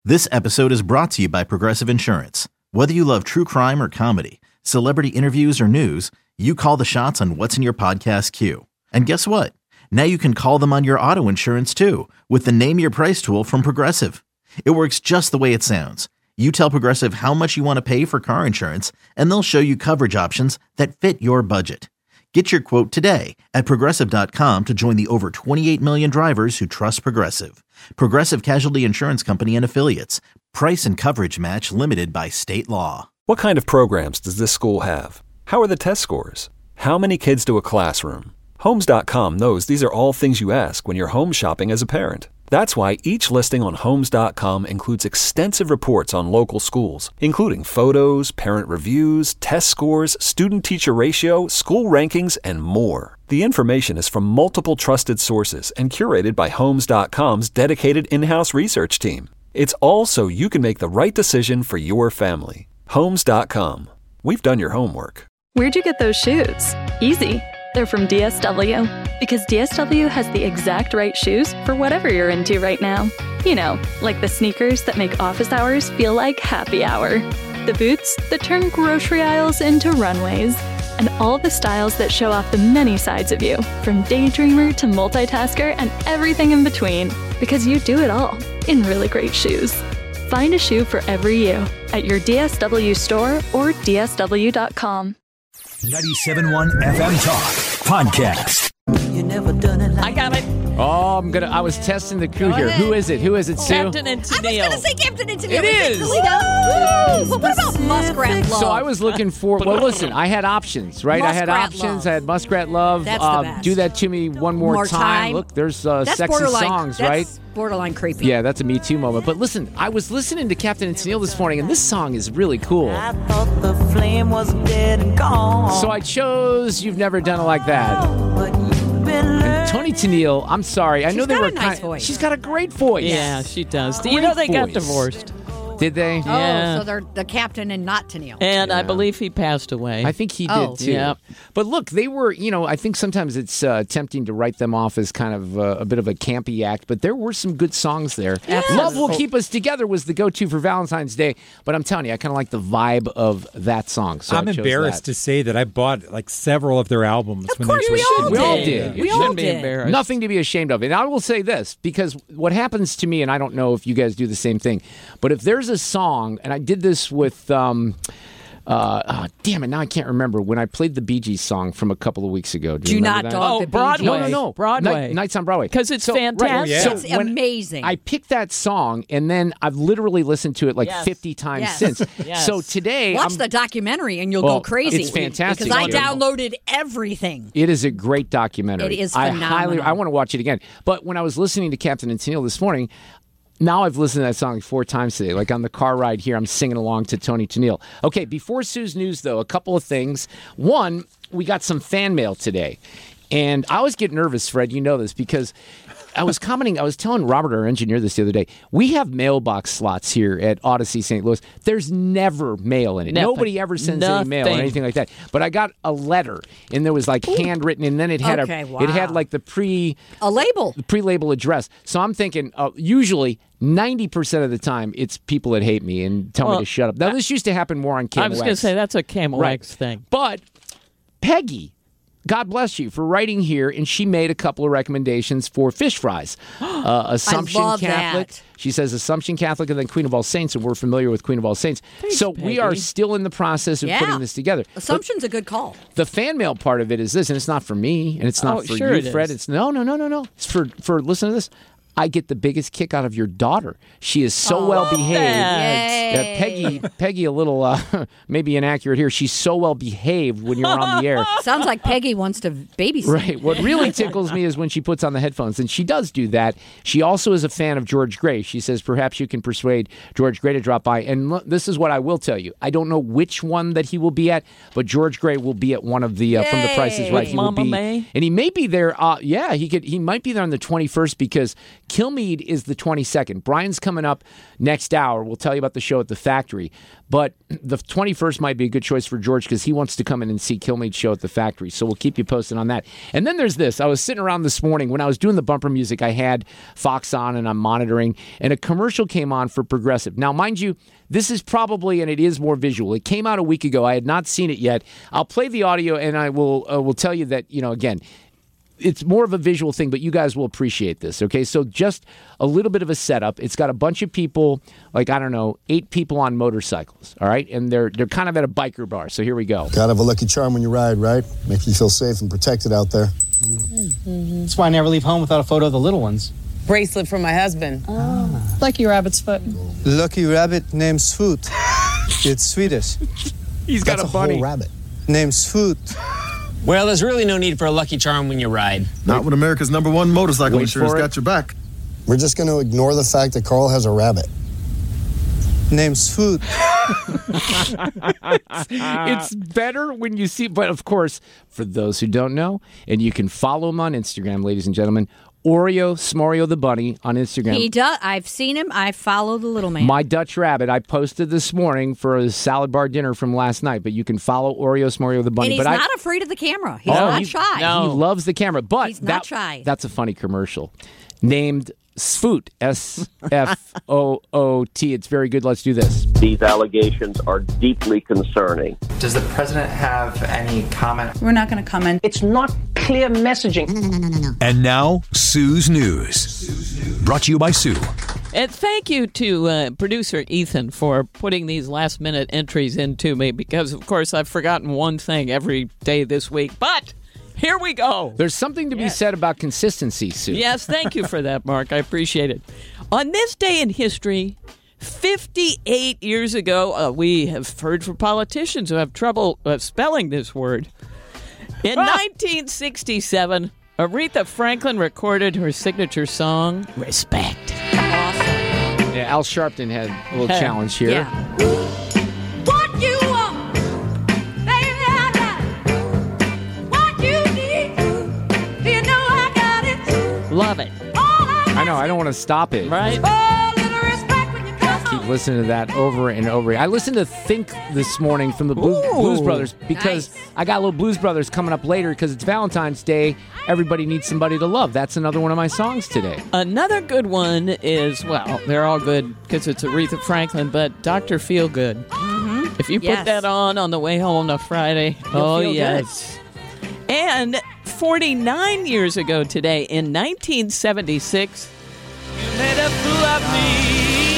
This episode is brought to you by Progressive Insurance. Whether you love true crime or comedy, celebrity interviews or news, you call the shots on what's in your podcast queue. And guess what? Now you can call them on your auto insurance too with the Name Your Price tool from Progressive. It works just the way it sounds. You tell Progressive how much you want to pay for car insurance, and they'll show you coverage options that fit your budget. Get your quote today at Progressive.com to join the over 28 million drivers who trust Progressive. Progressive Casualty Insurance Company and Affiliates. Price and coverage match limited by state law. What kind of programs does this school have? How are the test scores? How many kids to a classroom? Homes.com knows these are all things you ask when you're home shopping as a parent. That's why each listing on Homes.com includes extensive reports on local schools, including photos, parent reviews, test scores, student-teacher ratio, school rankings, and more. The information is from multiple trusted sources and curated by Homes.com's dedicated in-house research team. It's all so you can make the right decision for your family. Homes.com. We've done your homework. Where'd you get those shoes? Easy. They're from DSW. Because DSW has the exact right shoes for whatever you're into right now. You know, like the sneakers that make office hours feel like happy hour. The boots that turn grocery aisles into runways. And all the styles that show off the many sides of you, from daydreamer to multitasker and everything in between. Because you do it all in really great shoes. Find a shoe for every you at your DSW store or DSW.com. 97.1 FM Talk Podcast. You never done it like I got it. Oh, I was testing the crew here. Who is it? Sue? Captain and Tennille. I was going to say Captain and Tennille. It is. Well, what about Muskrat Love? So I was looking for, well, listen, I had options, right? I had options. Love. I had Muskrat Love. That's the best. Do That to Me One More Time. Look, there's sexy songs, right? That's borderline creepy. Yeah, that's a Me Too moment. But listen, I was listening to Captain and Tennille this morning, and this song is really cool. I thought the flame was dead and gone. So I chose You've Never Done It Like That. But you've been And Toni Tennille, I'm sorry. I know they got were a nice voice. She's got a great voice. Yeah, she does. Do Great you know they got voice. divorced? Did they? Yeah. so they're the captain and not Tennille. And I believe he passed away. I think he Oh. did too. Yeah. But look, they were, I think sometimes it's tempting to write them off as kind of a bit of a campy act, but there were some good songs there. Absolutely. Love Will Keep Us Together was the go-to for Valentine's Day, but I'm telling you, I kind of like the vibe of that song. So I'm I chose embarrassed that. to say that I bought like several of their albums. Of when course they we first all came out. did. Yeah. We We You all shouldn't be did. embarrassed. Nothing to be ashamed of. And I will say this, because what happens to me, and I don't know if you guys do the same thing, but if there's a song, and I did this with, damn it, now I can't remember, when I played the Bee Gees song from a couple of weeks ago. Do you Do remember not that? dog Oh, the Bee Broadway. Gees. No. Broadway. Nights on Broadway. 'Cause it's Right, fantastic. yeah. It's amazing. I picked that song, and then I've literally listened to it like Yes. 50 times Yes. since. Yes. So today, Watch I'm- the documentary and you'll Oh, go crazy. it's fantastic. Because I Wonderful. downloaded everything. It is a great documentary. It is I phenomenal. want to watch it again. But when I was listening to Captain and Tennille this morning, now I've listened to that song 4 times today. Like on the car ride here, I'm singing along to Toni Tennille. Okay, before Sue's news, though, a couple of things. One, we got some fan mail today. And I always get nervous, Fred, you know this, because I was telling Robert, our engineer, this the other day. We have mailbox slots here at Odyssey St. Louis. There's never mail in it. Nothing. Nobody ever sends any mail or Nothing. anything like that. But I got a letter, and there was like handwritten, and then it had Okay, it had wow. like the A label. pre-label address. So I'm thinking, usually 90% of the time, it's people that hate me and tell me Well, to shut up. Now, this used to happen more on KMOX. I was going to say that's a Camel Right. X thing. But Peggy, God bless you for writing here, and she made a couple of recommendations for fish fries. Assumption love Catholic. that. She says Assumption Catholic and then Queen of All Saints, and we're familiar with Queen of All Saints. so we are Peggy. still in the process of Yeah. putting this together. But Assumption's a good call. the fan mail part of it is this, and it's not for me, and it's not Oh, for sure you, it Fred. is. It's no. It's for listen to this. I get the biggest kick out of your daughter. She is so well behaved. that. Yay. Peggy, a little maybe inaccurate here. She's so well behaved when you're on the air. Sounds like Peggy wants to babysit. Right. What really tickles me is when she puts on the headphones, and she does do that. She also is a fan of George Gray. She says perhaps you can persuade George Gray to drop by. And look, this is what I will tell you. I don't know which one that he will be at, but George Gray will be at one of the from The Price is Right. With He will Mama be, May? and he may be there. He might be there on the 21st because Kilmeade is the 22nd. Brian's coming up next hour. We'll tell you about the show at the Factory. But the 21st might be a good choice for George because he wants to come in and see Kilmeade's show at the Factory. So we'll keep you posted on that. And then there's this. I was sitting around this morning. When I was doing the bumper music, I had Fox on and I'm monitoring. And a commercial came on for Progressive. Now, mind you, this is probably, and it is more visual. It came out a week ago. I had not seen it yet. I'll play the audio and I will tell you that, again, it's more of a visual thing, but you guys will appreciate this, okay? So just a little bit of a setup. It's got a bunch of people, 8 people on motorcycles, all right? And they're kind of at a biker bar, so here we go. Gotta have a lucky charm when you ride, right? Make you feel safe and protected out there. That's why I never leave home without a photo of the little ones. Bracelet from my husband. Oh. Lucky rabbit's foot. Lucky rabbit named Sfoot. It's Swedish. He's got That's a bunny. Whole rabbit. Named Sfoot. Well, there's really no need for a lucky charm when you ride. Not when America's #1 motorcycle Wait insurance for it. got your back. We're just going to ignore the fact that Carl has a rabbit. Named Sfoot. It's better when you see, but of course, for those who don't know, and you can follow him on Instagram, ladies and gentlemen, Oreo Smorio the Bunny on Instagram. He does. I've seen him. I follow the little man. My Dutch rabbit, I posted this morning for a salad bar dinner from last night, but you can follow Oreo Smorio the Bunny. And he's but not afraid of the camera. He's not shy. He loves the camera, but He's not shy. That's a funny commercial. Named Sfoot, S-F-O-O-T. It's very good. Let's do this. These allegations are deeply concerning. Does the president have any comment? We're not going to comment. It's not clear messaging. No. And now, Sue's News. Brought to you by Sue. And thank you to producer Ethan for putting these last-minute entries into me because, of course, I've forgotten one thing every day this week. But here we go. There's something to be said about consistency, Sue. Yes, thank you for that, Mark. I appreciate it. On this day in history, 58 years ago, we have heard from politicians who have trouble spelling this word. In 1967, Aretha Franklin recorded her signature song, Respect. Yeah, Al Sharpton had a little challenge here. Yeah. What you want, baby, I got it. What you need, you know I got it. Love it. I know, I don't want to stop it. Right? Keep listening to that over and over. I listened to Think this morning from the Blues Brothers because I got a little Blues Brothers coming up later because it's Valentine's Day. Everybody needs somebody to love. That's another one of my songs today. Another good one is, well, they're all good because it's Aretha Franklin, but Dr. Feelgood. Mm-hmm. If you put that on the way home on a Friday, You'll feel yes. Good. And 49 years ago today, in 1976, You made a fool of me.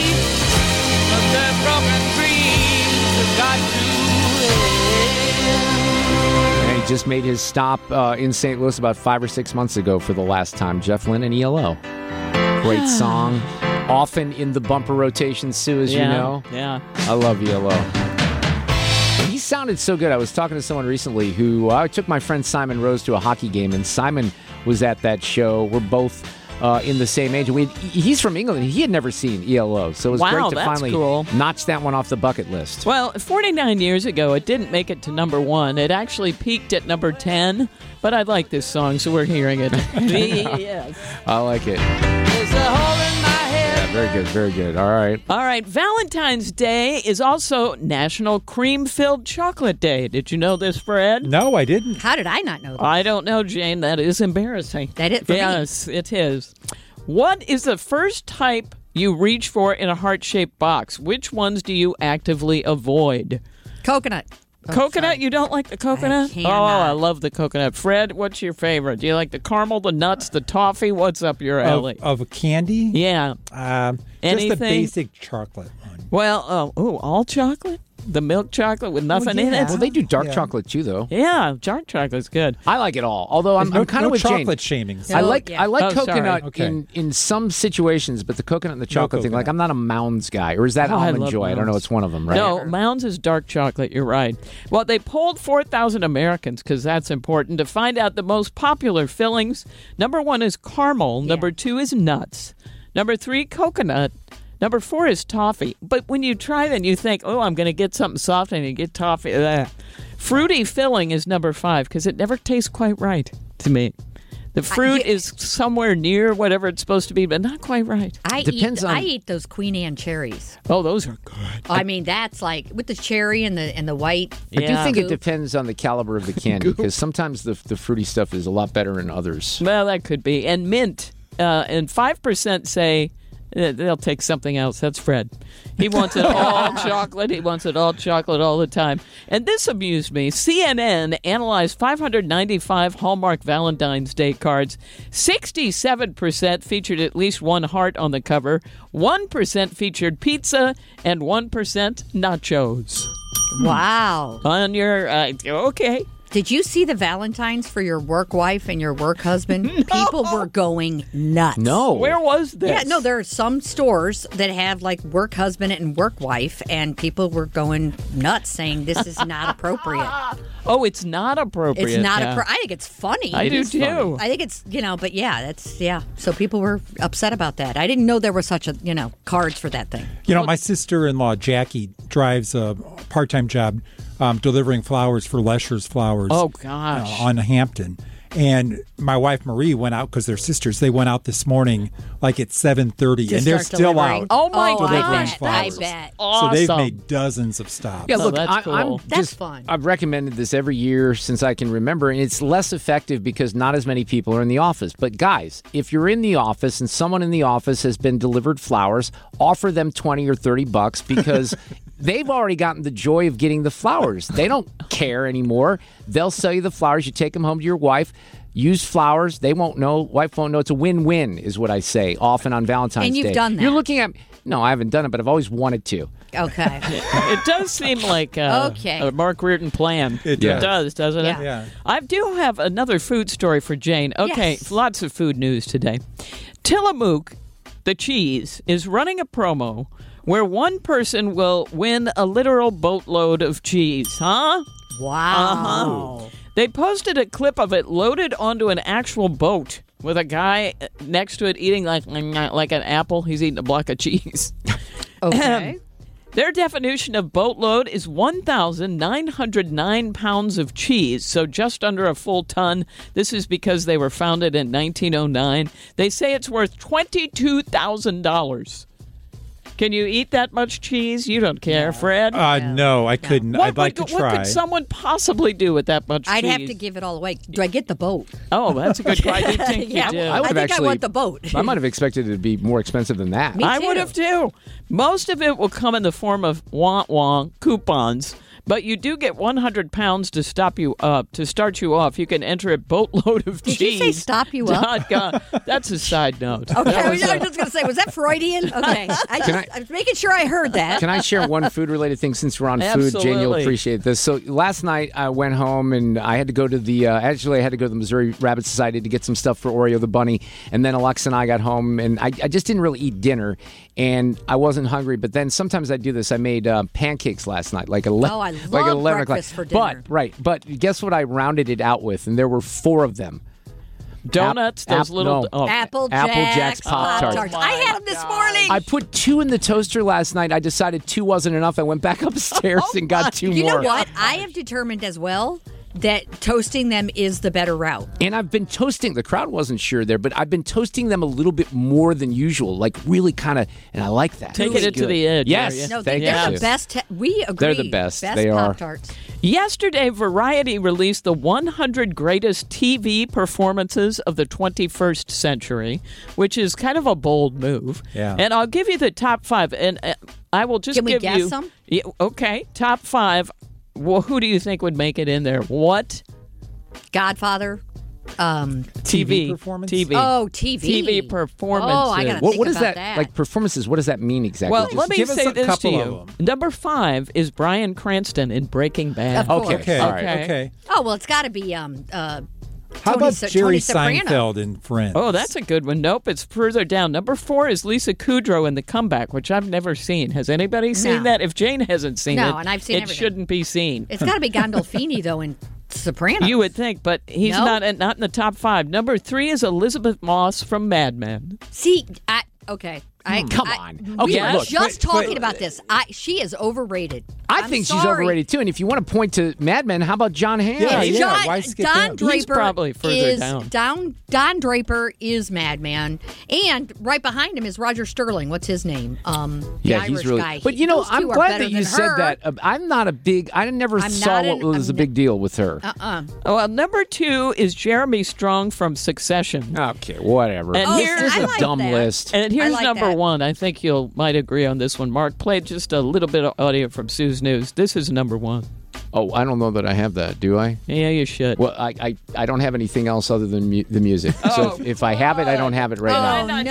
And he just made his stop in St. Louis about 5 or 6 months ago for the last time. Jeff Lynne and ELO. Great song. Often in the bumper rotation, Sue, as you know. Yeah. I love ELO. He sounded so good. I was talking to someone recently who I took my friend Simon Rose to a hockey game, and Simon was at that show. We're both in the same age. He's from England. He had never seen ELO, so it was great to finally notch that one off the bucket list. Well, 49 years ago, it didn't make it to number 1. It actually peaked at number 10, but I like this song, so we're hearing it. Yes. I like it. There's a hole in my head. Yeah, very good, very good. All right. All right, Valentine's Day is also National Cream-Filled Chocolate Day. Did you know this, Fred? No, I didn't. How did I not know that? I don't know, Jane. That is embarrassing. That it for Yes, it is. What is the first type you reach for in a heart-shaped box? Which ones do you actively avoid? Coconut. Coconut? You don't like the coconut? cannot. Oh, I love the coconut. Fred, what's your favorite? Do you like the caramel, the nuts, the toffee? What's up your alley? Of candy? Yeah. Just Anything? the basic chocolate one. Well, all chocolate? The milk chocolate with nothing in it? Well, they do dark chocolate too, though. Yeah, dark chocolate's good. I like it all. Although I'm kind of with Jane. chocolate shaming. I like coconut Okay. in some situations, but the coconut and the chocolate thing, like I'm not a Mounds guy. Or is that Oh, I Almond love Joy? I don't know. Mounds. It's one of them, right? No, Mounds is dark chocolate. You're right. Well, they polled 4,000 Americans because that's important to find out the most popular fillings. Number 1 is caramel. Number 2 is nuts. Number 3, coconut. Number 4 is toffee. But when you try them, you think, oh, I'm going to get something soft and you get toffee. Fruity filling is number 5 because it never tastes quite right to me. The fruit is somewhere near whatever it's supposed to be, but not quite right. I eat those Queen Anne cherries. Oh, those are good. I mean, that's like with the cherry and the white. I do think it depends on the caliber of the candy because sometimes the fruity stuff is a lot better than others. Well, that could be. And mint, and 5% say they'll take something else. That's Fred. He wants it all chocolate. He wants it all chocolate all the time. And this amused me. CNN analyzed 595 Hallmark Valentine's Day cards. 67% featured at least one heart on the cover. 1% featured pizza, and 1% nachos. Wow. On your, okay. Did you see the Valentines for your work wife and your work husband? No. People were going nuts. No. Where was this? Yeah, no, there are some stores that have like work husband and work wife, and people were going nuts saying this is not appropriate. Oh, it's not appropriate. It's not appropriate. I think it's funny. I do too. Funny. I think it's, but yeah, So people were upset about that. I didn't know there was such a, cards for that thing. My sister-in-law, Jackie, drives a part-time job delivering flowers for Lesher's Flowers. Oh, gosh. On Hampton. And my wife, Marie, went out because they're sisters. They went out this morning like at 7:30, and they're still out. Oh, my delivering God. flowers. I bet. Awesome. So they've made dozens of stops. Yeah, look, that's cool. That's fun. I've recommended this every year since I can remember, and it's less effective because not as many people are in the office. But guys, if you're in the office and someone in the office has been delivered flowers, offer them $20 or $30 because they've already gotten the joy of getting the flowers. They don't care anymore. They'll sell you the flowers. You take them home to your wife. Use flowers. They won't know. Wife won't know. It's a win-win is what I say often on Valentine's Day. And you've done that. You're looking at... No, I haven't done it, but I've always wanted to. Okay. It does seem like a Mark Reardon plan. It does, doesn't it? Yeah. I do have another food story for Jane. Okay, Yes. Lots of food news today. Tillamook, the cheese, is running a promo where one person will win a literal boatload of cheese. Huh? Wow. Uh-huh. They posted a clip of it loaded onto an actual boat with a guy next to it eating like an apple. He's eating a block of cheese. Okay. Their definition of boatload is 1,909 pounds of cheese, so just under a full ton. This is because they were founded in 1909. They say it's worth $22,000. Can you eat that much cheese? You don't care, Fred? No, I couldn't. I'd like to try. What could someone possibly do with that much cheese? I'd have to give it all away. Do I get the boat? Oh, that's a good question. I do think you do. I think I want the boat. I might have expected it to be more expensive than that. Me I too. would have too. Most of it will come in the form of wah-wah coupons, but you do get 100 pounds to start you off. You can enter a boatload of cheese. Did you say stop you up? That's a side note. Okay, I was just going to say, was that Freudian? Okay. I was making sure I heard that. Can I share one food-related thing since we're on food? Absolutely. Jane, you'll appreciate this. So last night I went home and I had to go to the Missouri Rabbit Society to get some stuff for Oreo the bunny. And then Alexa and I got home and I just didn't really eat dinner. And I wasn't hungry. But then sometimes I do this. I made pancakes last night, like 11 I like love 11 breakfast o'clock. for dinner. But guess what I rounded it out with? And there were 4 of them. Donuts, no. Apple Jacks Pop-Tarts. I had them this morning. I put 2 in the toaster last night. I decided 2 wasn't enough. I went back upstairs and got 2 more. You know what? I have determined as well that toasting them is the better route. And I've been toasting, the crowd wasn't sure there, but I've been toasting them a little bit more than usual, like really kind of, and I like that. Taking it to the edge. Yes. No, thank they're you. the best. We agree. They're the best. Best They are. Pop-Tarts. Yesterday, Variety released the 100 greatest TV performances of the 21st century, which is kind of a bold move. Yeah. And I'll give you the top 5, and I will just Can we give guess you. some? Yeah, okay, top 5. Well, who do you think would make it in there? What? Godfather. TV performance? TV. Oh, TV. TV performances. Oh, I gotta What think is about that? Like performances, what does that mean exactly? Well, Just let me give us say a this to couple you. of them. Number 5 is Bryan Cranston in Breaking Bad. Of course. Okay. All right. Okay. Oh, well, it's got to be How Tony about Tony Jerry Soprano. Seinfeld in Friends? Oh, that's a good one. Nope, it's further down. Number 4 is Lisa Kudrow in The Comeback, which I've never seen. Has anybody seen No. that? If Jane hasn't seen it, No, and I've seen it everything. shouldn't be seen. It's got to be Gandolfini, though, in Sopranos. You would think, but he's No? not in the top 5. Number 3 is Elizabeth Moss from Mad Men. See, okay. Come on. We Okay, were look, just talking about this. She is overrated. I think she's overrated too. And if you want to point to Mad Men, how about John Hamm? Don Draper He's probably further down. Don Draper is Mad Men, and right behind him is Roger Sterling. What's his name? The Irish he's really. guy. But I'm glad that you said that. I'm not a big. I never saw what was a big deal with her. Well, number 2 is Jeremy Strong from Succession. Okay, whatever. And here's a dumb list. And here's number 1. I think you might agree on this one. Mark played just a little bit of audio from Sue's News. This is number 1. Oh, I don't know that I have that. Do I? Yeah, you should. Well, I don't have anything else other than the music. So if I have it, I don't have it right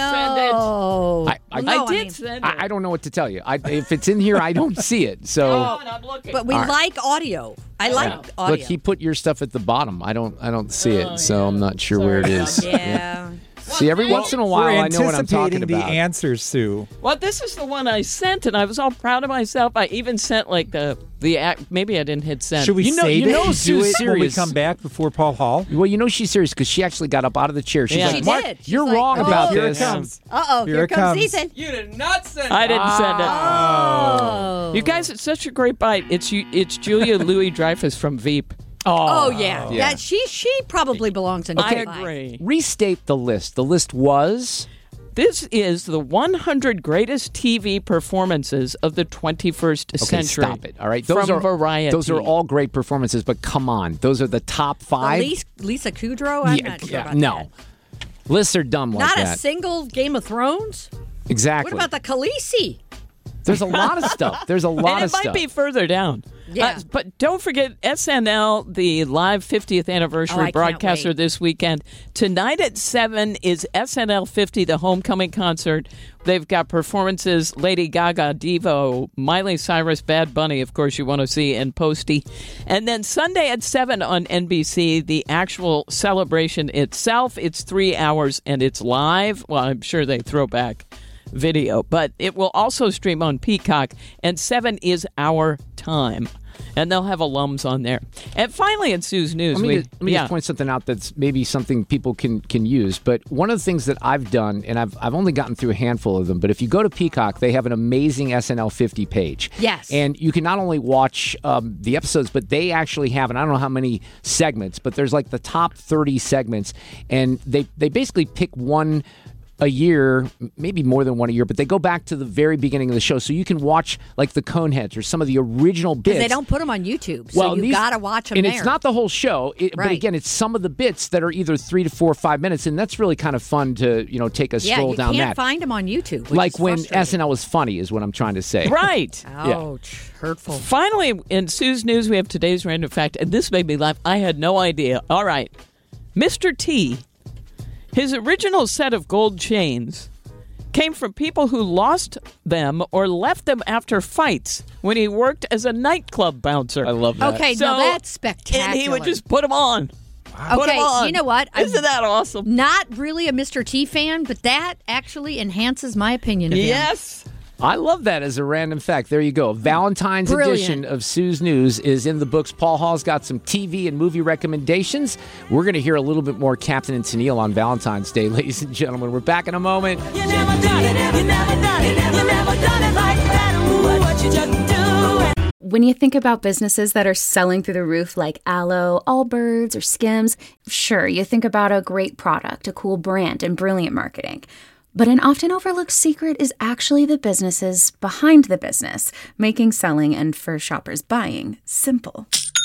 now. I did send it. I don't know what to tell you. If it's in here, I don't see it. So, I'm looking. But we like audio. I like audio. Look, he put your stuff at the bottom. I don't see it, so I'm not sure where it is. Yeah. See, every once in a while, I know what I'm talking about. The answers, Sue. Well, this is the one I sent, and I was all proud of myself. I even sent like the act. Maybe I didn't hit send. Should we save it and do it serious when we come back before Paul Hall? Well, she's serious because she actually got up out of the chair. She's like, Mark, you're wrong about here this. It comes. Here comes Ethan. You did not send it. I didn't send it. Oh. You guys, it's such a great bite. It's Julia Louis-Dreyfus from Veep. Oh yeah. She probably belongs in. I agree. Restate the list. The list was. This is the 100 greatest TV performances of the 21st century. Stop it. All right, from Variety. Those are all great performances, but come on, those are the top 5. Lisa Kudrow. I'm not sure about that. Lists are dumb like that. Not a single Game of Thrones. Exactly. What about the Khaleesi? There's a lot of stuff. There's a lot of stuff. It might be further down. Yeah. But don't forget SNL, the live 50th anniversary broadcaster this weekend. Tonight at 7 is SNL 50, the homecoming concert. They've got performances, Lady Gaga, Devo, Miley Cyrus, Bad Bunny, of course you want to see, and Posty. And then Sunday at 7 on NBC, the actual celebration itself. It's 3 hours and it's live. Well, I'm sure they throw back video, but it will also stream on Peacock, and 7 is our time. And they'll have alums on there. And finally, in Sue's News, let me just point something out that's maybe something people can use. But one of the things that I've done, and I've only gotten through a handful of them, but if you go to Peacock, they have an amazing SNL 50 page. Yes. And you can not only watch the episodes, but they actually have, and I don't know how many segments, but there's like the top 30 segments, and they basically pick one a year, maybe more than one a year, but they go back to the very beginning of the show, so you can watch like the Coneheads or some of the original bits. Because they don't put them on YouTube, so you got to watch them and there. It's not the whole show, but again, it's some of the bits that are either 3 to 4 or 5 minutes, and that's really kind of fun to take a stroll down that. You can't find them on YouTube, like when SNL was funny, is what I'm trying to say. Right. Ouch. Hurtful. Finally, in Sue's News, we have today's random fact, and this made me laugh. I had no idea. All right. Mr. T, his original set of gold chains came from people who lost them or left them after fights when he worked as a nightclub bouncer. I love that. Okay, now that's spectacular. And he would just put them on. Put them on. You know what? Isn't that awesome? Not really a Mr. T fan, but that actually enhances my opinion of him. Yes. I love that as a random fact. There you go. Valentine's edition of Sue's News is in the books. Paul Hall's got some TV and movie recommendations. We're going to hear a little bit more Captain and Tennille on Valentine's Day, ladies and gentlemen. We're back in a moment. You never done it, you never done it, you never done it like that. Ooh, what you just do. When you think about businesses that are selling through the roof like Aloe, Allbirds, or Skims, sure, you think about a great product, a cool brand, and brilliant marketing. But an often overlooked secret is actually the businesses behind the business, making selling and for shoppers buying simple.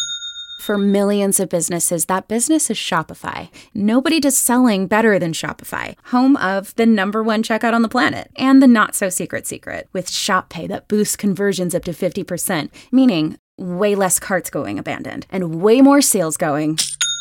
For millions of businesses, that business is Shopify. Nobody does selling better than Shopify, home of the #1 checkout on the planet and the not-so-secret secret with Shop Pay that boosts conversions up to 50%, meaning way less carts going abandoned and way more sales going.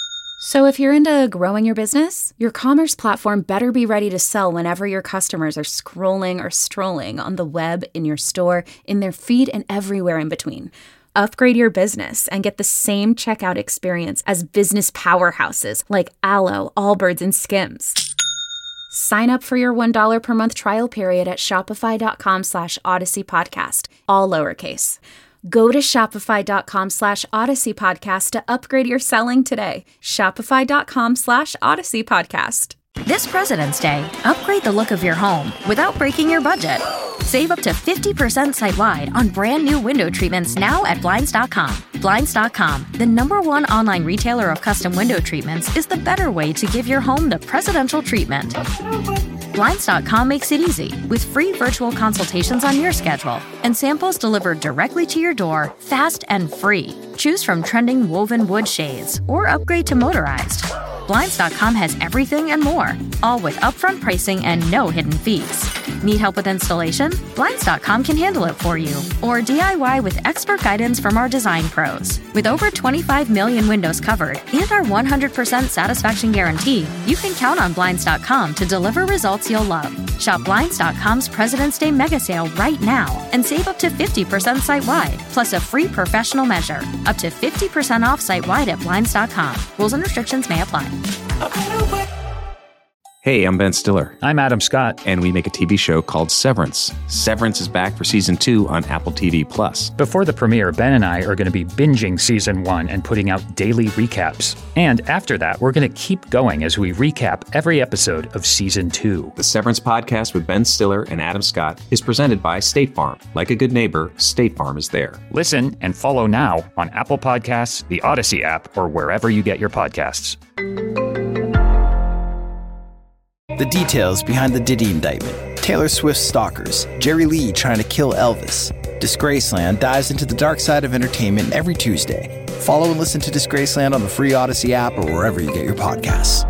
So if you're into growing your business, your commerce platform better be ready to sell whenever your customers are scrolling or strolling on the web, in your store, in their feed, and everywhere in between. Upgrade your business and get the same checkout experience as business powerhouses like Aloe, Allbirds, and Skims. Sign up for your $1 per month trial period at shopify.com/Odyssey Podcast, all lowercase. Go to shopify.com/Odyssey Podcast to upgrade your selling today. Shopify.com/Odyssey Podcast. This President's Day, upgrade the look of your home without breaking your budget. Save up to 50% site-wide on brand new window treatments now at Blinds.com. Blinds.com, the #1 online retailer of custom window treatments, is the better way to give your home the presidential treatment. Blinds.com makes it easy with free virtual consultations on your schedule and samples delivered directly to your door, fast and free. Choose from trending woven wood shades or upgrade to motorized. Blinds.com has everything and more, all with upfront pricing and no hidden fees. Need help with installation? Blinds.com can handle it for you. Or DIY with expert guidance from our design pros. With over 25 million windows covered and our 100% satisfaction guarantee, you can count on Blinds.com to deliver results you'll love. Shop Blinds.com's President's Day mega sale right now and save up to 50% site-wide, plus a free professional measure. Up to 50% off site-wide at Blinds.com. Rules and restrictions may apply. Hey, I'm Ben Stiller. I'm Adam Scott. And we make a TV show called Severance. Severance is back for Season 2 on Apple TV+. Before the premiere, Ben and I are going to be binging Season 1 and putting out daily recaps. And after that, we're going to keep going as we recap every episode of Season 2. The Severance podcast with Ben Stiller and Adam Scott is presented by State Farm. Like a good neighbor, State Farm is there. Listen and follow now on Apple Podcasts, the Odyssey app, or wherever you get your podcasts. The details behind the Diddy indictment, Taylor Swift's stalkers, Jerry Lee trying to kill Elvis. Disgraceland dives into the dark side of entertainment every Tuesday. Follow and listen to Disgraceland on the free Odyssey app or wherever you get your podcasts.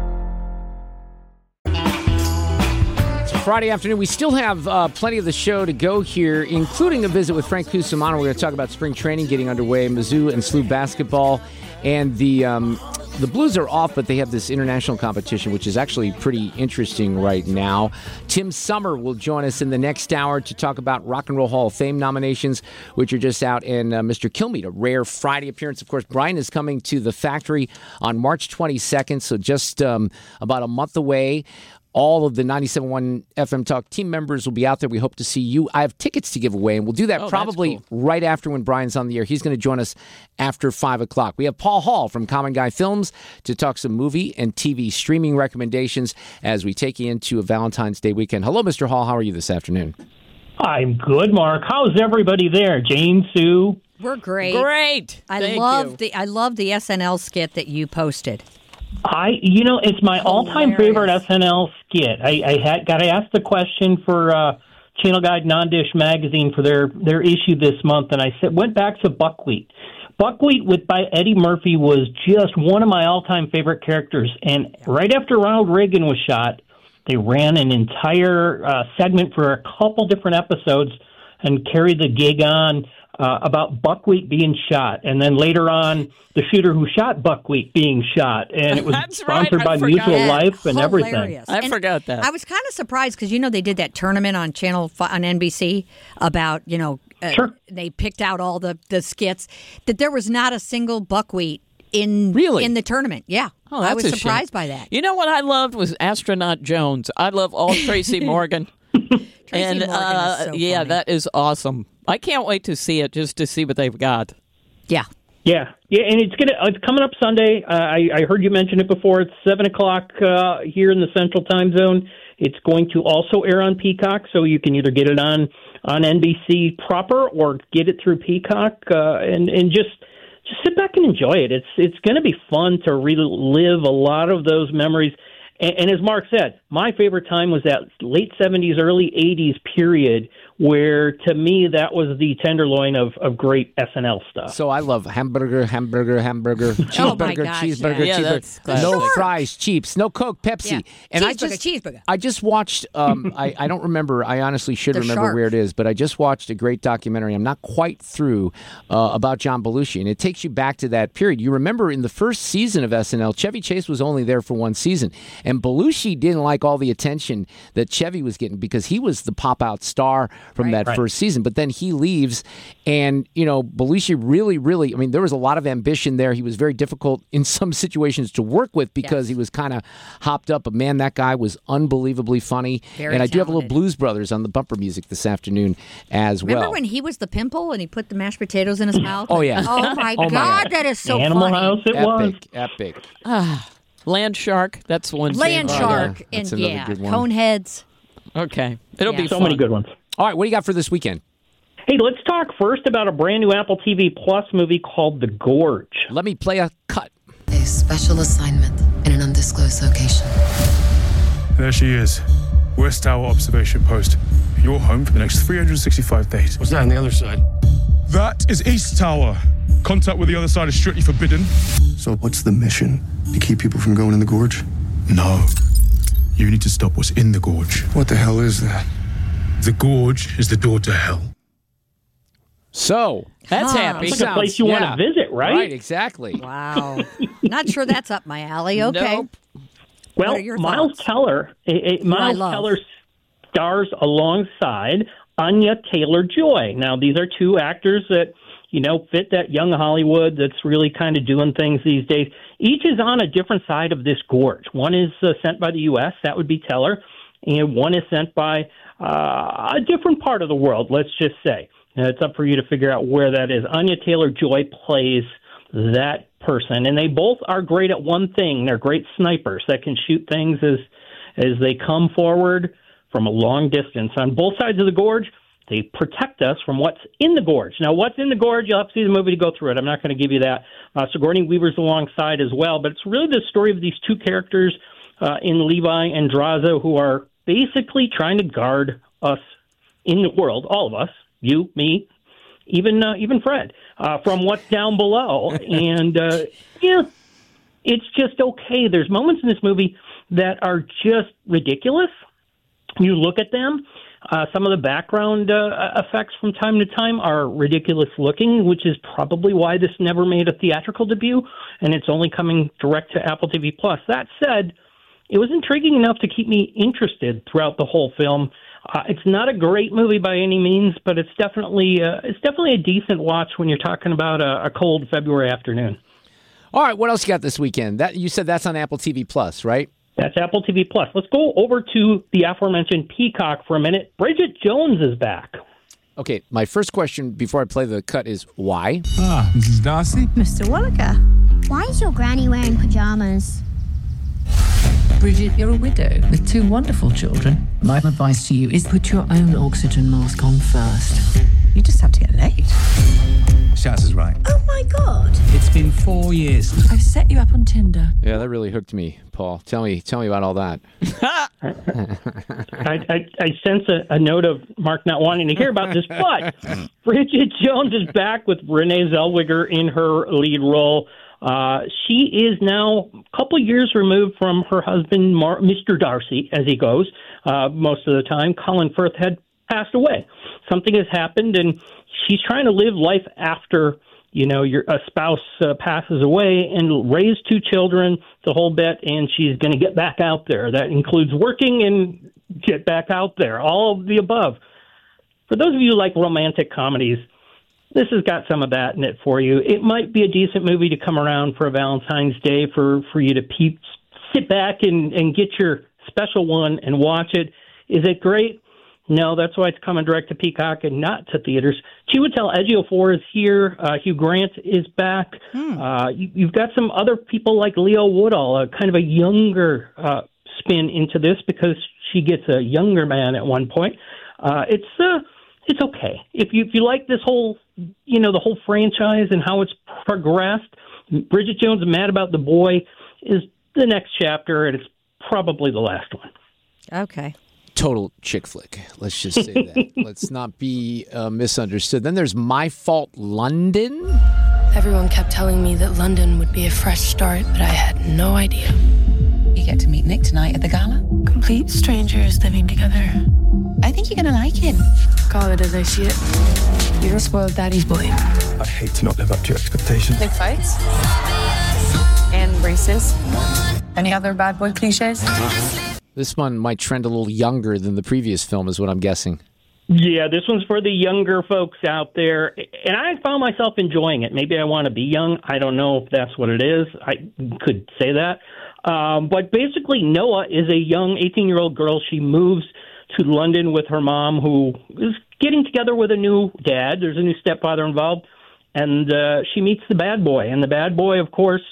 Friday afternoon, we still have plenty of the show to go here, including a visit with Frank Cusimano. We're going to talk about spring training getting underway, Mizzou and SLU basketball, and the Blues are off, but they have this international competition, which is actually pretty interesting right now. Tim Summer will join us in the next hour to talk about Rock and Roll Hall of Fame nominations, which are just out, and Mr. Kilmeade, a rare Friday appearance. Of course, Brian is coming to the Factory on March 22nd, so just about a month away. All of the 97.1 FM Talk team members will be out there. We hope to see you. I have tickets to give away, and we'll do that probably right after when Brian's on the air. He's going to join us after 5 o'clock. We have Paul Hall from Common Guy Films to talk some movie and TV streaming recommendations as we take you into a Valentine's Day weekend. Hello, Mr. Hall. How are you this afternoon? I'm good, Mark. How's everybody there? Jane, Sue? We're great. Great. I love the SNL skit that you posted. It's my all-time favorite SNL skit. I got asked a question for Channel Guide Non-Dish Magazine for their issue this month, and I went back to Buckwheat. Buckwheat by Eddie Murphy was just one of my all-time favorite characters, and right after Ronald Reagan was shot, they ran an entire segment for a couple different episodes and carried the gig on about Buckwheat being shot, and then later on, the shooter who shot Buckwheat being shot, and it was sponsored by Mutual Life and everything. I forgot that. I was kind of surprised because they did that tournament on on NBC about sure. They picked out all the skits that there was not a single Buckwheat in the tournament. Yeah. Oh, that's I was surprised by that. You know what I loved was Astronaut Jones. I love all Tracy Morgan. Tracy Morgan is so funny. That is awesome. I can't wait to see it just to see what they've got. Yeah. Yeah, and it's coming up Sunday. I heard you mention it before. It's 7 o'clock here in the Central Time Zone. It's going to also air on Peacock, so you can either get it on NBC proper or get it through Peacock, and just sit back and enjoy it. It's going to be fun to relive a lot of those memories. And as Mark said, my favorite time was that late 70s, early 80s period where, to me, that was the tenderloin of great SNL stuff. So I love hamburger, cheeseburger, cheeseburger. No fries, cheaps, no Coke, Pepsi. Yeah. And cheeseburger. I just watched, I don't remember, I honestly should remember where it is, but I just watched a great documentary. I'm not quite through about John Belushi, and it takes you back to that period. You remember in the first season of SNL, Chevy Chase was only there for one season, and Belushi didn't like all the attention that Chevy was getting because he was the pop-out star from that first season. But then he leaves, and, Belushi really, there was a lot of ambition there. He was very difficult in some situations to work with because he was kind of hopped up. But, man, that guy was unbelievably funny. Very and I talented. do have a little Blues Brothers on the bumper music this afternoon as well. Remember when he was the pimple and he put the mashed potatoes in his mouth? Oh, yeah. Oh, my God, that is so Animal funny. House it was. Epic. Land Shark. That's one. Land Shark and That's another good one. Coneheads. Okay, it'll be so fun. many good ones. All right, what do you got for this weekend? Hey, let's talk first about a brand new Apple TV Plus movie called The Gorge. Let me play a cut. A special assignment in an undisclosed location. There she is. West Tower observation post. You're home for the next 365 days. What's that on the other side? That is East Tower. Contact with the other side is strictly forbidden. So what's the mission? To keep people from going in the gorge? No. You need to stop what's in the gorge. What the hell is that? The gorge is the door to hell. So that's happy. It's like a place you want to visit, right? Right, exactly. Wow. Not sure that's up my alley. Okay. Nope. Well, What are your Miles thoughts? Teller, Miles Teller stars alongside Anya Taylor-Joy. Now, these are two actors that, fit that young Hollywood that's really kind of doing things these days. Each is on a different side of this gorge. One is sent by the U.S., that would be Teller, and one is sent by a different part of the world, let's just say. Now, it's up for you to figure out where that is. Anya Taylor-Joy plays that person, and they both are great at one thing. They're great snipers that can shoot things as they come forward from a long distance. On both sides of the gorge, they protect us from what's in the gorge. Now, what's in the gorge, you'll have to see the movie to go through it. I'm not going to give you that. Sigourney Weaver's alongside as well, but it's really the story of these two characters in Levi and Draza who are basically trying to guard us in the world, all of us, you, me, even Fred, from what's down below. And, it's just okay. There's moments in this movie that are just ridiculous. You look at them, some of the background effects from time to time are ridiculous looking, which is probably why this never made a theatrical debut, and it's only coming direct to Apple TV+. That said, it was intriguing enough to keep me interested throughout the whole film. It's not a great movie by any means, but it's definitely a decent watch when you're talking about a cold February afternoon. All right, what else you got this weekend? That you said that's on Apple TV Plus, right? That's Apple TV Plus. Let's go over to the aforementioned Peacock for a minute. Bridget Jones is back. Okay, my first question before I play the cut is why? Mrs. Darcy? Mr. Wallaker. Why is your granny wearing pajamas? Bridget, you're a widow with two wonderful children. My advice to you is put your own oxygen mask on first. You just have to get laid. Shaz is right. Oh my God. It's been 4 years. I've set you up on Tinder. Yeah, that really hooked me, Paul. Tell me about all that. I sense a note of Mark not wanting to hear about this, but Bridget Jones is back with Renee Zellweger in her lead role. She is now a couple years removed from her husband, Mr. Darcy, as he goes. Most of the time, Colin Firth had passed away. Something has happened, and she's trying to live life after, a spouse passes away and raise two children, the whole bit, and she's going to get back out there. That includes working and get back out there, all of the above. For those of you who like romantic comedies, this has got some of that in it for you. It might be a decent movie to come around for a Valentine's Day for you to sit back and get your special one and watch it. Is it great? No, that's why it's coming direct to Peacock and not to theaters. Chiwetel Ejiofor is here. Hugh Grant is back. You've got some other people like Leo Woodall, kind of a younger spin into this because she gets a younger man at one point. It's okay. If you like this whole, the whole franchise and how it's progressed, Bridget Jones' Mad About the Boy is the next chapter, and it's probably the last one. Okay. Total chick flick. Let's just say that. Let's not be misunderstood. Then there's My Fault London. Everyone kept telling me that London would be a fresh start, but I had no idea. You get to meet Nick tonight at the gala. Complete strangers living together. I think you're going to like him. Call it as I see it. You're a spoiled daddy's boy. I hate to not live up to your expectations. Big fights. And races. Any other bad boy cliches? This one might trend a little younger than the previous film, is what I'm guessing. Yeah, this one's for the younger folks out there, and I found myself enjoying it. Maybe I want to be young. I don't know if that's what it is. I could say that. But basically, Noah is a young 18-year-old girl. She moves to London with her mom, who is getting together with a new dad. There's a new stepfather involved, and she meets the bad boy. And the bad boy, of course,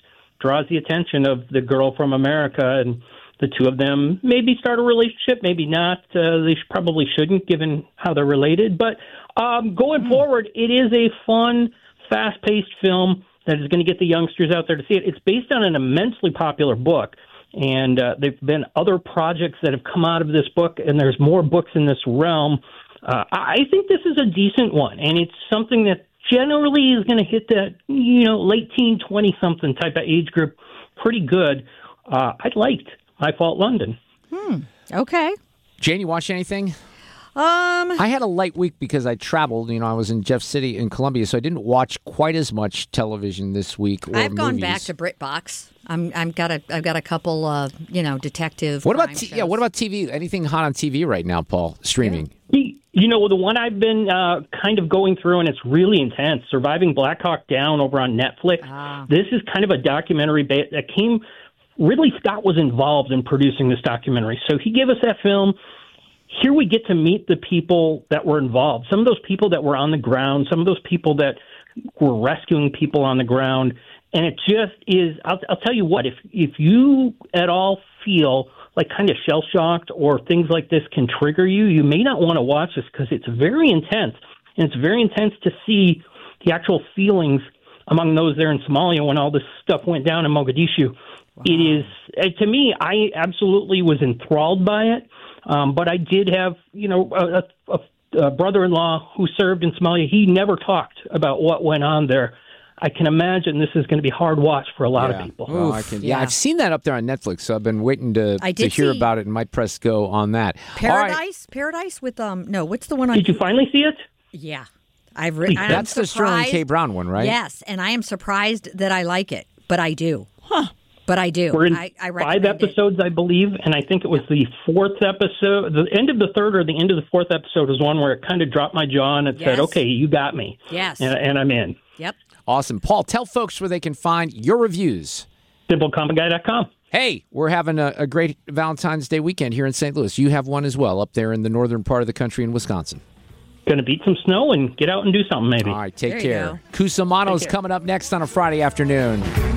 draws the attention of the girl from America, and the two of them maybe start a relationship, maybe not. They probably shouldn't, given how they're related. But going forward, it is a fun, fast-paced film that is going to get the youngsters out there to see it. It's based on an immensely popular book, and there have been other projects that have come out of this book, and there's more books in this realm. I think this is a decent one, and it's something that generally is going to hit that, late teen, 20-something type of age group pretty good. I liked My Fault London. Okay. Jane, you watch anything? I had a light week because I traveled. I was in Jeff City in Columbia, so I didn't watch quite as much television this week. Or I've gone movies. back to BritBox. I've got a couple detective. What about crime shows. what about TV? Anything hot on TV right now, Paul? Streaming. The one I've been kind of going through, and it's really intense, Surviving Black Hawk Down over on Netflix. This is kind of a documentary that came. Ridley Scott was involved in producing this documentary, so he gave us that film. Here we get to meet the people that were involved, some of those people that were on the ground, some of those people that were rescuing people on the ground. And it just is, I'll tell you what, if you at all feel like kind of shell-shocked or things like this can trigger you, you may not want to watch this because it's very intense. And it's very intense to see the actual feelings among those there in Somalia when all this stuff went down in Mogadishu. Wow. It is, to me, I absolutely was enthralled by it. But I did have, a brother-in-law who served in Somalia. He never talked about what went on there. I can imagine this is going to be hard watch for a lot of people. Oh, I've seen that up there on Netflix, so I've been waiting to hear about it and might press go on that. Paradise with what's the one on? Did you finally see it? Yeah, that's the Sterling K. Brown one, right? Yes, and I am surprised that I like it, but I do. But I do. We're in I 5 episodes, I believe, and I think it was the 4th episode. The end of the 3rd or the end of the 4th episode was one where it kind of dropped my jaw and it said, okay, you got me. Yes. And I'm in. Yep. Awesome. Paul, tell folks where they can find your reviews. SimpleCompGuy.com. Hey, we're having a great Valentine's Day weekend here in St. Louis. You have one as well up there in the northern part of the country in Wisconsin. Going to beat some snow and get out and do something maybe. All right, take care. Cusimano's coming up next on a Friday afternoon.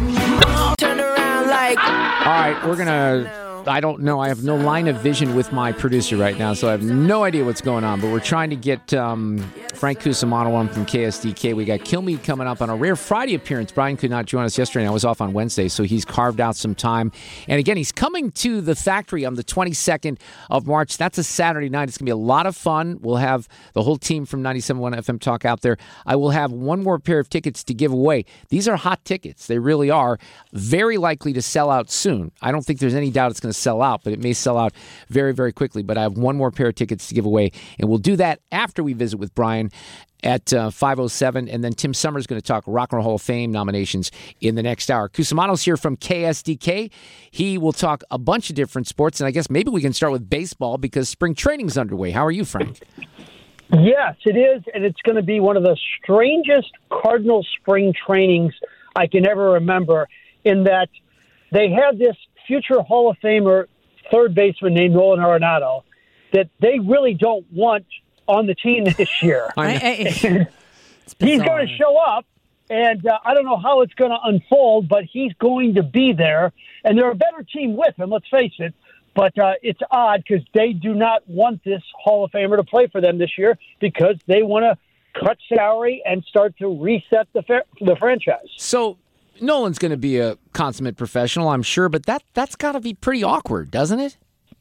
Turn around like. All right, we're going to... I don't know. I have no line of vision with my producer right now, so I have no idea what's going on. But we're trying to get Frank Cusimano on from KSDK. We got Kilmeade coming up on a rare Friday appearance. Brian could not join us yesterday, and I was off on Wednesday, so he's carved out some time. And again, he's coming to the factory on the 22nd of March. That's a Saturday night. It's going to be a lot of fun. We'll have the whole team from 97.1 FM Talk out there. I will have one more pair of tickets to give away. These are hot tickets. They really are. Very likely to sell out soon. I don't think there's any doubt it's going to sell out, but it may sell out very, very quickly. But I have one more pair of tickets to give away, and we'll do that after we visit with Brian at 5:07, and then Tim Summers is going to talk Rock and Roll Hall of Fame nominations in the next hour. Cusimano's here from KSDK. He will talk a bunch of different sports, and I guess maybe we can start with baseball because spring training's underway. How are you, Frank? Yes, it is, and it's going to be one of the strangest Cardinal spring trainings I can ever remember, in that they had this future Hall of Famer third baseman named Nolan Arenado that they really don't want on the team this year. He's going to show up, and I don't know how it's going to unfold, but he's going to be there. And they're a better team with him, let's face it. But it's odd because they do not want this Hall of Famer to play for them this year because they want to cut salary and start to reset the franchise. So Nolan's going to be a consummate professional, I'm sure, but that's got to be pretty awkward, doesn't it?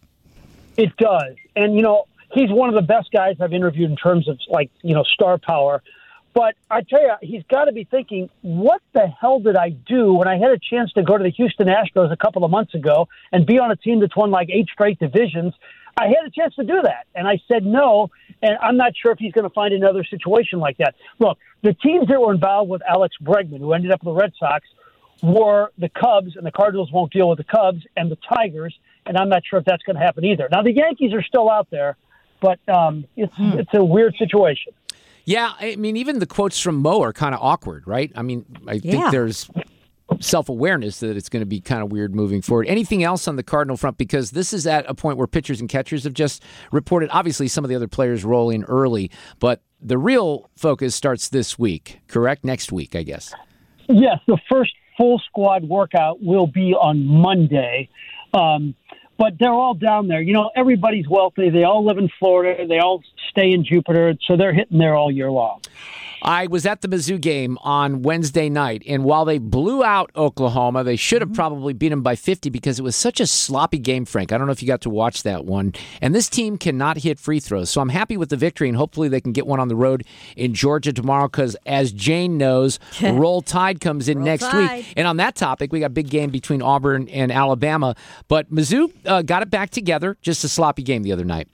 It does. And, he's one of the best guys I've interviewed in terms of, star power. But I tell you, he's got to be thinking, what the hell did I do when I had a chance to go to the Houston Astros a couple of months ago and be on a team that's won 8 straight divisions? I had a chance to do that, and I said no, and I'm not sure if he's going to find another situation like that. Look, the teams that were involved with Alex Bregman, who ended up with the Red Sox, were the Cubs, and the Cardinals won't deal with the Cubs, and the Tigers, and I'm not sure if that's going to happen either. Now, the Yankees are still out there, but it's a weird situation. Yeah, I mean, even the quotes from Mo are kind of awkward, right? I mean, I think there's self-awareness that it's going to be kind of weird moving forward. Anything else on the Cardinal front? Because this is at a point where pitchers and catchers have just reported. Obviously, some of the other players roll in early, but the real focus starts this week, correct? Next week, I guess. Yes, the first full squad workout will be on Monday. But they're all down there. Everybody's wealthy. They all live in Florida. They all stay in Jupiter, so they're hitting there all year long. I was at the Mizzou game on Wednesday night, and while they blew out Oklahoma, they should have probably beat them by 50 because it was such a sloppy game, Frank. I don't know if you got to watch that one. And this team cannot hit free throws, so I'm happy with the victory, and hopefully they can get one on the road in Georgia tomorrow because, as Jane knows, Roll Tide comes in next week. And on that topic, we got a big game between Auburn and Alabama. But Mizzou got it back together, just a sloppy game the other night.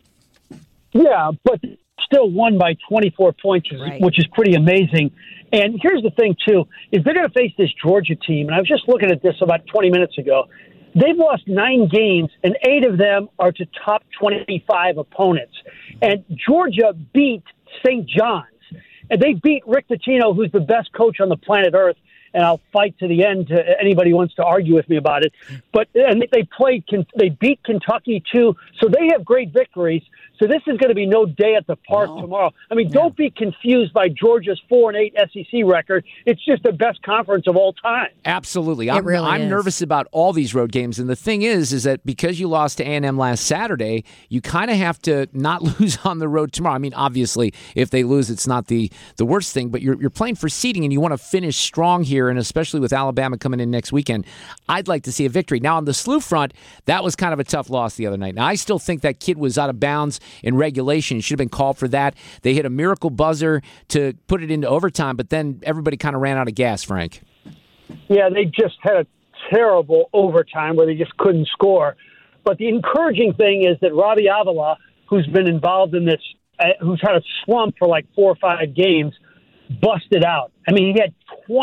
Yeah, but still won by 24 points, which is pretty amazing. And here's the thing, too, is they're going to face this Georgia team. And I was just looking at this about 20 minutes ago. They've lost 9 games, and 8 of them are to top 25 opponents. And Georgia beat St. John's. And they beat Rick Pitino, who's the best coach on the planet Earth. And I'll fight to the end to anybody who wants to argue with me about it. But and they beat Kentucky, too. So they have great victories. So this is going to be no day at the park tomorrow. I mean, don't be confused by Georgia's 4-8 SEC record. It's just the best conference of all time. Absolutely. I'm nervous about all these road games. And the thing is that because you lost to A&M last Saturday, you kind of have to not lose on the road tomorrow. I mean, obviously, if they lose, it's not the worst thing. But you're playing for seeding, and you want to finish strong here, and especially with Alabama coming in next weekend, I'd like to see a victory. Now, on the SLU front, that was kind of a tough loss the other night. Now, I still think that kid was out of bounds in regulation. He should have been called for that. They hit a miracle buzzer to put it into overtime, but then everybody kind of ran out of gas, Frank. Yeah, they just had a terrible overtime where they just couldn't score. But the encouraging thing is that Robbie Avila, who's been involved in this, who's had a slump for like 4 or 5 games, busted out. I mean, he had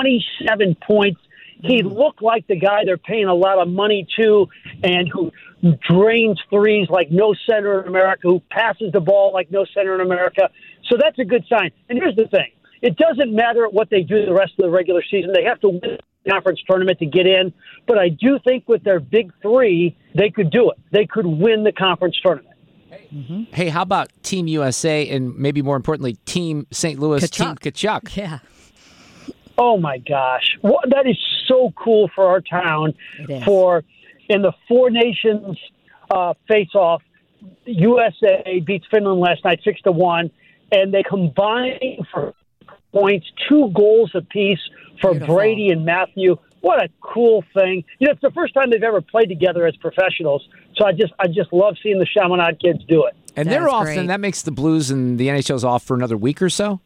27 points. He looked like the guy they're paying a lot of money to and who drains threes like no center in America, who passes the ball like no center in America. So that's a good sign. And here's the thing. It doesn't matter what they do the rest of the regular season. They have to win the conference tournament to get in. But I do think with their big 3, they could do it. They could win the conference tournament. Hey, how about Team USA and maybe more importantly, Team St. Louis, Team Kachuk? Yeah. Oh, my gosh. That is so cool for our town. In the 4 nations face-off, USA beats Finland last night 6-1, and they combined for points, 2 goals apiece for Brady and Matthew. What a cool thing. It's the first time they've ever played together as professionals. So I just love seeing the Chaminade kids do it. And they're off, and that makes the Blues and the NHL's off for another week or so?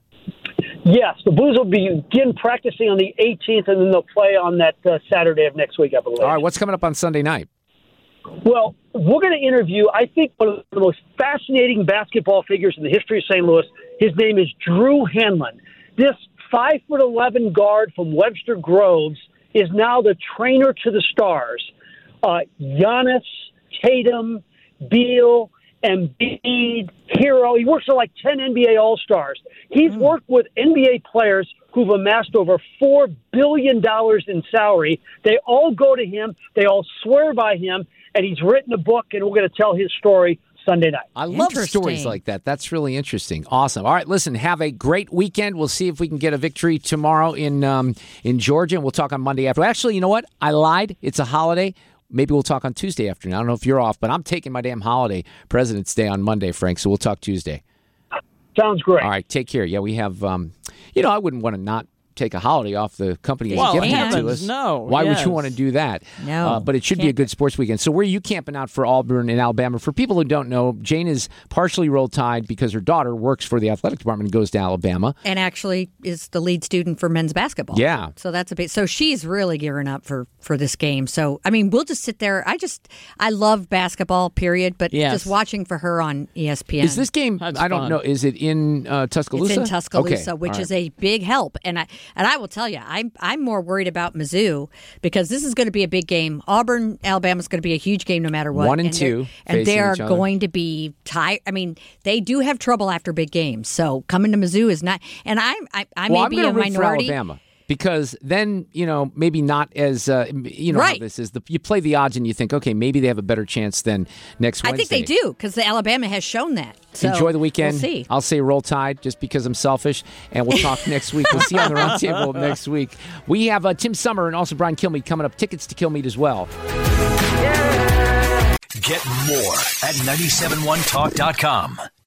Yes, the Blues will begin practicing on the 18th, and then they'll play on that Saturday of next week, I believe. All right, what's coming up on Sunday night? Well, we're going to interview, I think, one of the most fascinating basketball figures in the history of St. Louis. His name is Drew Hanlon. This 5'11" guard from Webster Groves is now the trainer to the stars. Giannis, Tatum, Beal, Embiid, Hero. He works for like 10 NBA All-Stars. He's worked with NBA players who've amassed over $4 billion in salary. They all go to him. They all swear by him. And he's written a book, and we're going to tell his story Sunday night. I love stories like that. That's really interesting. Awesome. All right, listen, have a great weekend. We'll see if we can get a victory tomorrow in Georgia, and we'll talk on Monday after. Actually, you know what? I lied. It's a holiday. Maybe we'll talk on Tuesday afternoon. I don't know if you're off, but I'm taking my damn holiday, President's Day, on Monday, Frank, so we'll talk Tuesday. Sounds great. All right, take care. Yeah, we have, I wouldn't want to not take a holiday off the company as giving it to us. No. Why would you want to do that? No. But it should be a good sports weekend. So where are you camping out for Auburn in Alabama? For people who don't know, Jane is partially Roll Tide because her daughter works for the athletic department and goes to Alabama. And actually is the lead student for men's basketball. Yeah. So that's a big, so she's really gearing up for this game. So, I mean, we'll just sit there. I love basketball, period, but just watching for her on ESPN. Is this game, I don't know, is it in Tuscaloosa? It's in Tuscaloosa, okay. which is a big help. And I will tell you, I'm more worried about Mizzou because this is going to be a big game. Auburn, Alabama is going to be a huge game no matter what. 1 and 2, and they are going to be tied. I mean, they do have trouble after big games. So coming to Mizzou is not. And I may be a minority. For Alabama. Because then, maybe not as, how this is. You play the odds and you think, okay, maybe they have a better chance than next Wednesday. I think they do, because the Alabama has shown that. So enjoy the weekend. We'll see. I'll say Roll Tide just because I'm selfish, and we'll talk next week. We'll see you on the Roundtable next week. We have Tim Summer and also Brian Kilmeade coming up. Tickets to Kilmeade as well. Get more at 971talk.com.